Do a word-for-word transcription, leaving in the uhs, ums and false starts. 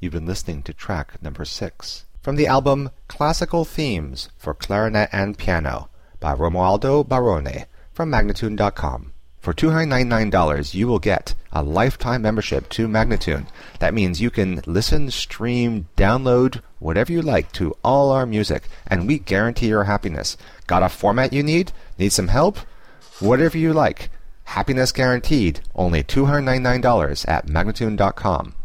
You've been listening to track number six from the album Classical Themes for Clarinet and Piano by Romualdo Barone from Magnatune dot com. For two hundred ninety-nine dollars, you will get a lifetime membership to Magnatune. That means you can listen, stream, download, whatever you like to all our music, and we guarantee your happiness. Got a format you need? Need some help? Whatever you like. Happiness guaranteed. Only two hundred ninety-nine dollars at Magnatune dot com.